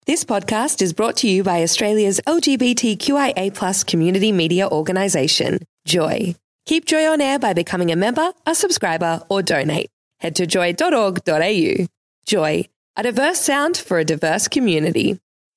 This podcast is brought to you by Australia's LGBTQIA+ community media organisation, Joy. Keep Joy on air by becoming a member, a subscriber, or donate. Head to joy.org.au. Joy, a diverse sound for a diverse community.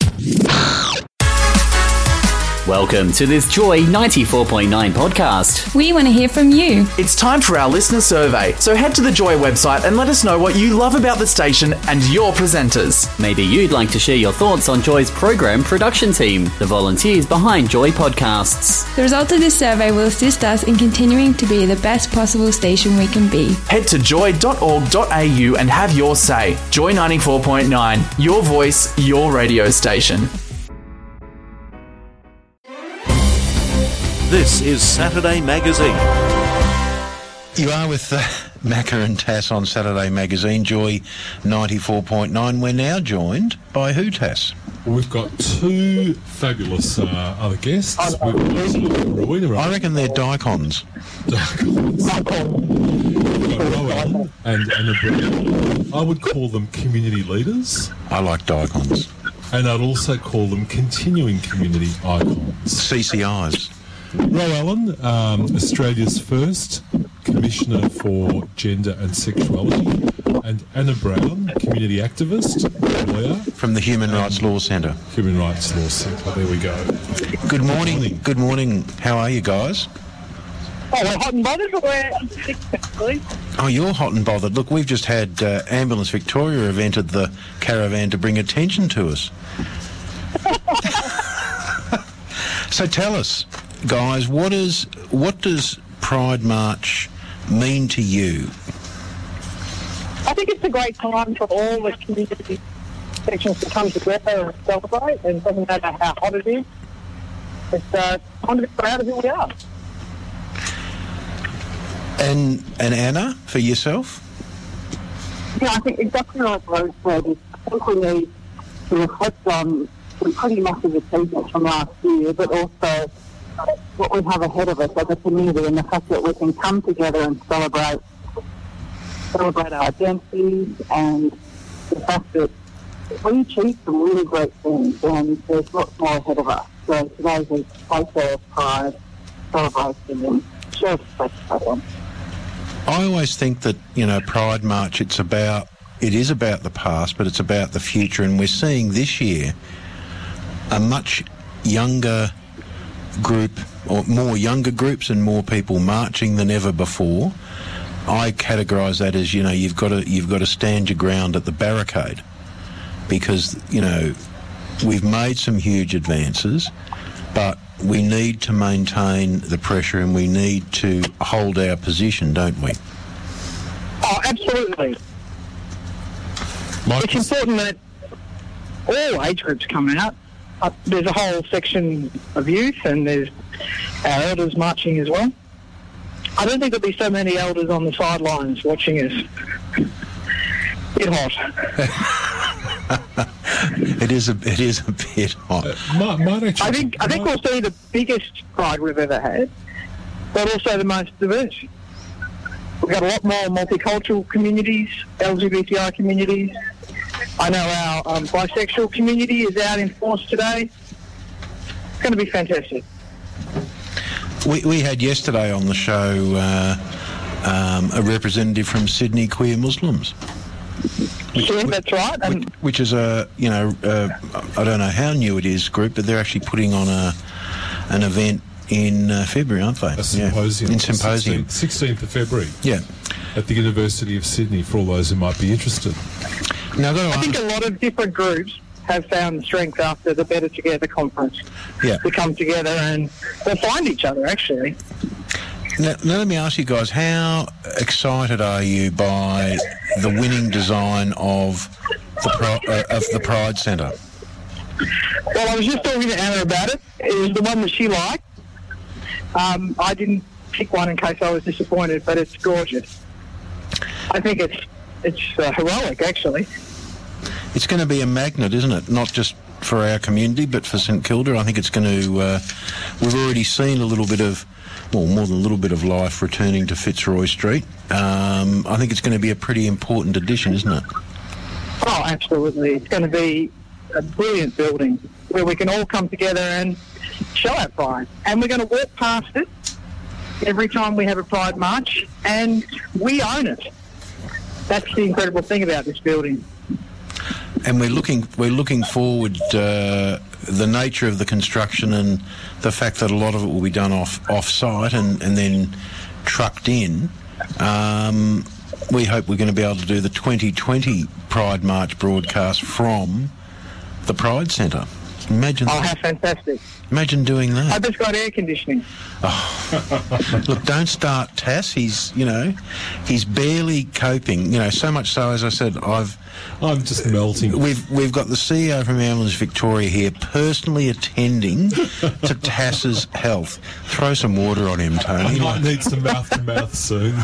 Welcome to this Joy 94.9 podcast. We want to hear from you. It's time for our listener survey, so head to the Joy website and let us know what you love about the station and your presenters. Maybe you'd like to share your thoughts on Joy's program production team, the volunteers behind Joy Podcasts. The result of this survey will assist us in continuing to be the best possible station we can be. Head to joy.org.au and have your say. Joy 94.9, your voice, your radio station. This is Saturday Magazine. You are with Macca and Tass on Saturday Magazine, Joy 94.9. We're now joined by who, Tass? We've got two fabulous other guests. We've got Rowena. I reckon they're dicons. We've got Rowan and Anna Brown. I would call them community leaders. I like dicons. And I'd also call them continuing community icons. CCIs. Ro Allen, Australia's first Commissioner for Gender and Sexuality, and Anna Brown, community activist, lawyer. From the Human Rights Law Centre. Human Rights Law Centre, there we go. Good morning. Good morning. How are you guys? Oh, we're hot and bothered, but we're sick, actually. Oh, you're hot and bothered. Look, we've just had Ambulance Victoria have entered the caravan to bring attention to us. So tell us, guys, what does Pride March mean to you? I think it's a great time for all the community sections to come together and celebrate, and it doesn't matter how hot it is. It's time to be proud of who we are. And Anna, for yourself? Yeah, I think exactly like Rose said, I think we need to reflect on some pretty massive achievements from last year, but also what we have ahead of us as a community, and the fact that we can come together and celebrate our identities, and the fact that we achieved some really great things, and there's lots more ahead of us. So today's a place of pride, celebration, and share respect for everyone. I always think that, Pride March, it is about the past, but it's about the future, and we're seeing this year a much younger group, or more younger groups and more people marching than ever before. I categorise that as, you've got to stand your ground at the barricade, because, we've made some huge advances, but we need to maintain the pressure and we need to hold our position, don't we? Oh, absolutely. It's important that all age groups come out. There's a whole section of youth, and there's our elders marching as well. I don't think there'll be so many elders on the sidelines watching us. Bit hot. It is a bit hot. I think we'll see the biggest pride we've ever had, but also the most diverse. We've got a lot more multicultural communities, LGBTI communities. I know our bisexual community is out in force today. It's going to be fantastic. We had yesterday on the show a representative from Sydney Queer Muslims. That's right. Which is I don't know how new it is, group, but they're actually putting on an event in February, aren't they? A symposium. Yeah. In Symposium. 16th of February. Yeah. At the University of Sydney, for all those who might be interested. Now, I think a lot of different groups have found strength after the Better Together conference to come together and they'll find each other, actually. Now, let me ask you guys, how excited are you by the winning design of the Pride Centre? Well, I was just talking to Anna about it. It was the one that she liked. I didn't pick one in case I was disappointed, but it's gorgeous. I think it's heroic, actually. It's going to be a magnet, isn't it? Not just for our community, but for St Kilda. I think it's going to... we've already seen a little bit of... Well, more than a little bit of life returning to Fitzroy Street. I think it's going to be a pretty important addition, isn't it? Oh, absolutely. It's going to be a brilliant building where we can all come together and show our pride. And we're going to walk past it every time we have a Pride March, and we own it. That's the incredible thing about this building. And we're looking forward to the nature of the construction and the fact that a lot of it will be done off-site and then trucked in. We hope we're going to be able to do the 2020 Pride March broadcast from the Pride Centre. Imagine Oh, that. how fantastic. Imagine doing that. I just got air conditioning. Look, don't start Tass. He's barely coping. So much so, as I said, I'm just melting. We've got the CEO from Ambulance Victoria here personally attending to Tass's health. Throw some water on him, Tony. I might need some mouth-to-mouth soon.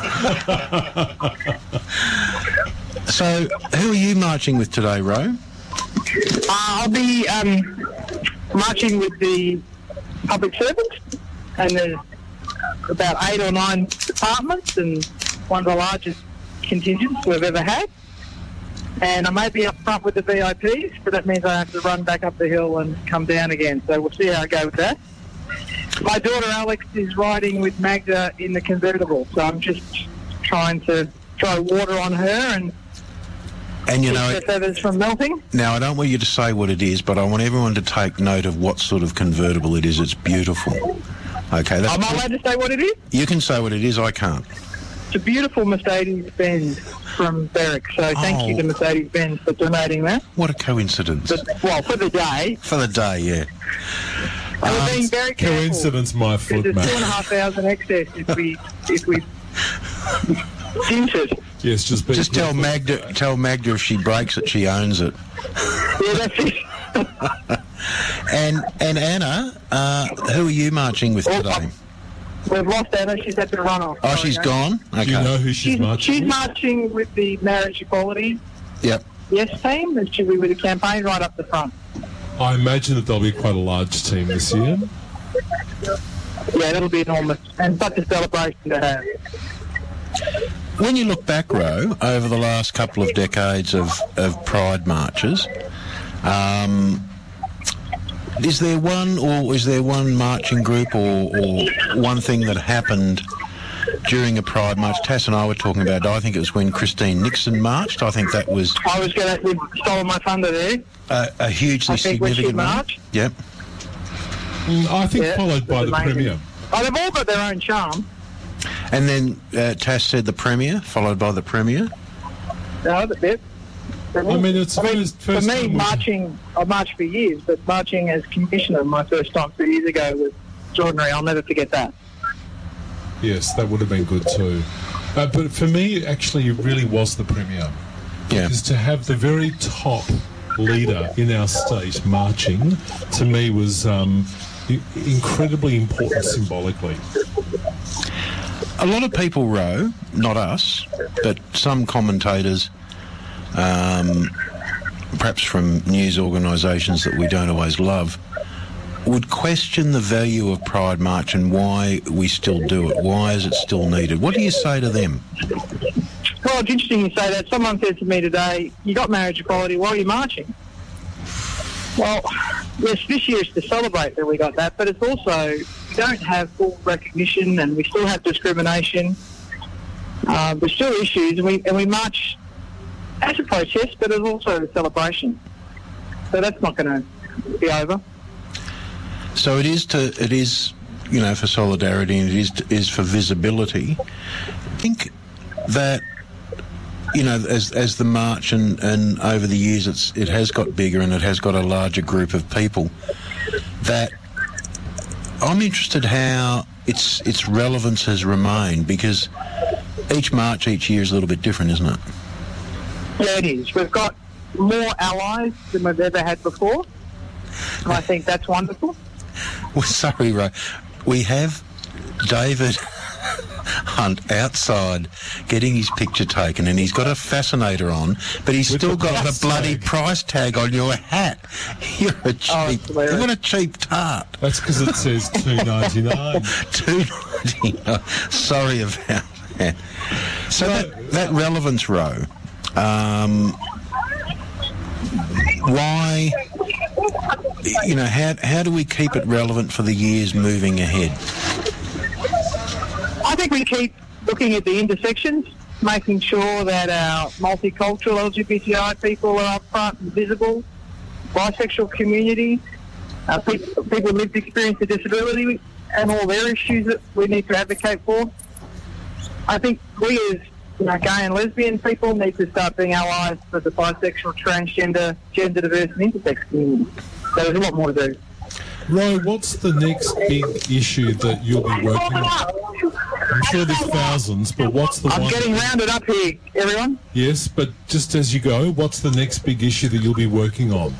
So, who are you marching with today, Ro? I'll be marching with the public servants, and there's about 8 or 9 departments, and one of the largest contingents we've ever had. And I may be up front with the VIPs, but that means I have to run back up the hill and come down again. So we'll see how I go with that. My daughter Alex is riding with Magda in the convertible, so I'm just trying to throw water on her and And keep the feathers from melting. now I don't want you to say what it is, but I want everyone to take note of what sort of convertible it is. It's beautiful. Okay, Am I allowed to say what it is? you can say what it is. I can't. It's a beautiful Mercedes-Benz from Berwick, so thank you to Mercedes-Benz for donating that. What a coincidence. Well, for the day. For the day, yeah. And we're being very careful. Coincidence, my foot, There's mate. 2,500 excess if we tint it. Yes, Just tell Magda if she breaks it, she owns it. Yeah, that's it. And Anna, who are you marching with today? We've lost Anna. She's had to run off. Oh, she's gone? Okay. Do you know who she's marching She's with? marching with the Marriage Equality Yep. Yes team, and she'll be with the campaign right up the front. I imagine that there'll be quite a large team this year. Yeah, that'll be enormous, and such a celebration to have. When you look back, Ro, over the last couple of decades of Pride marches, is there one marching group or one thing that happened during a Pride march? Tass and I were talking about it. I think it was when Christine Nixon marched. I think that was I was going to stole my thunder there. a hugely I think when she significant one. marched. Yep. I think Yeah, followed by it's the amazing. Premier. Oh, they've all got their own charm. And then Tass said the Premier, followed by the Premier. No, that's it. I mean, it's first for me, time marching, I've marched for years, but marching as commissioner my first time 2 years ago was extraordinary. I'll never forget that. Yes, that would have been good too. But for me, actually, it really was the Premier. Yeah. Because to have the very top leader in our state marching, to me, was incredibly important symbolically. A lot of people, Ro, not us, but some commentators, perhaps from news organisations that we don't always love, would question the value of Pride March and why we still do it. Why is it still needed? What do you say to them? Well, it's interesting you say that. Someone said to me today, you got marriage equality, why are you marching? Well, yes, this year is to celebrate that we got that, but it's also, we don't have full recognition and we still have discrimination. There's still issues, and we march as a protest, but it's also a celebration. So that's not going to be over. So it is, for solidarity, and it is for visibility. I think that, as the march and over the years it has got bigger and it has got a larger group of people, that I'm interested how its relevance has remained, because each march each year is a little bit different, isn't it? Yeah, it is. We've got more allies than we've ever had before, and I think that's wonderful. Well, sorry, Ray. We have David Hunt outside getting his picture taken, and he's got a fascinator on, but he's With still the got price the bloody tag. price tag on your hat. You're a cheap. hilarious. What a cheap tart. That's because it says $2.99. $2.99. Sorry about that. So that relevance, Ro. Why how do we keep it relevant for the years moving ahead? I think we keep looking at the intersections, making sure that our multicultural LGBTI people are up front and visible, bisexual community, people with lived experience of disability and all their issues that we need to advocate for. I think we as gay and lesbian people need to start being allies for the bisexual, transgender, gender diverse and intersex community. So there's a lot more to do. Ro, what's the next big issue that you'll be working on? I'm sure there's thousands, but what's the one? I'm getting rounded up here, everyone. Yes, but just as you go, what's the next big issue that you'll be working on?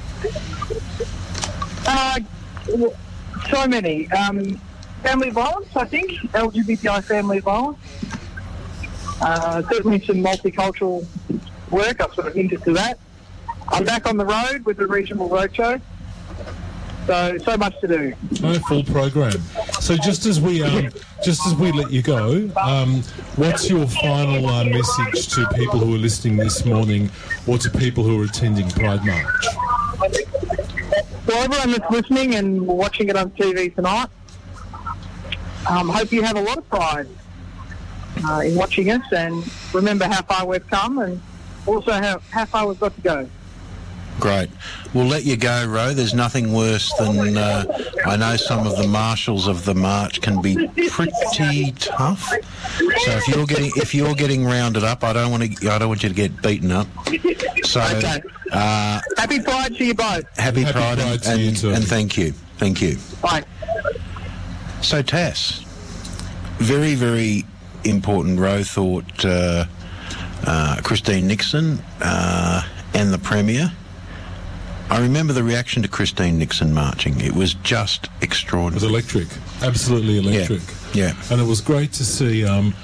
So many. Family violence, I think. LGBTI family violence. Certainly some multicultural work. I've sort of hinted to that. I'm back on the road with the regional roadshow. So much to do. Oh, full program. So just as we let you go, what's your final message to people who are listening this morning, or to people who are attending Pride March? Well, everyone that's listening and watching it on TV tonight, hope you have a lot of pride in watching us, and remember how far we've come, and also how far we've got to go. Great. We'll let you go, Ro. There's nothing worse than I know some of the marshals of the march can be pretty tough. So if you're getting rounded up, I don't want you to get beaten up. So okay. Happy Pride to you both. Happy Pride and thank you. Thank you. Bye. So Tass, very, very important. Ro thought Christine Nixon and the Premier. I remember the reaction to Christine Nixon marching. It was just extraordinary. It was electric, absolutely electric. Yeah. And it was great to see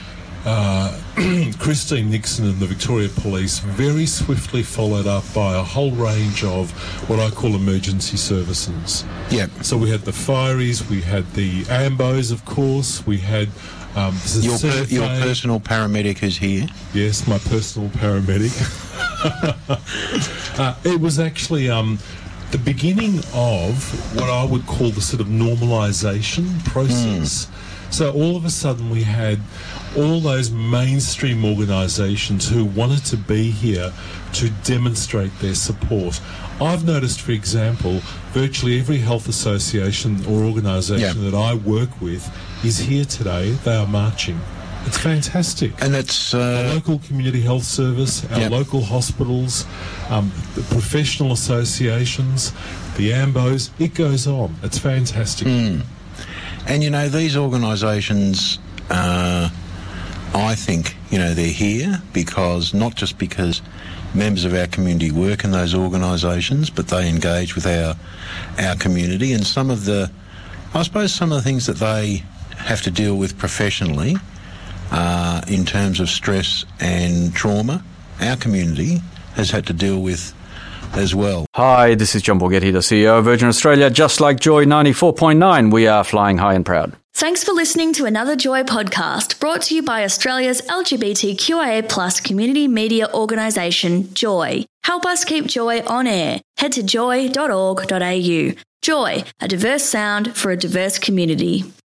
Christine Nixon and the Victoria Police very swiftly followed up by a whole range of what I call emergency services. Yeah. So we had the fireys, we had the AMBOs, of course, we had your personal paramedic who's here. Yes, my personal paramedic. It was actually the beginning of what I would call the sort of normalisation process. So all of a sudden we had all those mainstream organisations who wanted to be here to demonstrate their support. I've noticed, for example, virtually every health association or organisation that I work with is here today. They are marching. It's fantastic. And it's our local community health service, our local hospitals, the professional associations, the AMBOs, it goes on. It's fantastic. And, these organisations, I think, they're here not just because members of our community work in those organisations, but they engage with our community, and some of the things that they have to deal with professionally in terms of stress and trauma, our community has had to deal with as well. Hi, this is John Borghetti, the CEO of Virgin Australia. Just like Joy 94.9, we are flying high and proud. Thanks for listening to another Joy podcast brought to you by Australia's LGBTQIA+ community media organisation, Joy. Help us keep Joy on air. Head to joy.org.au. Joy, a diverse sound for a diverse community.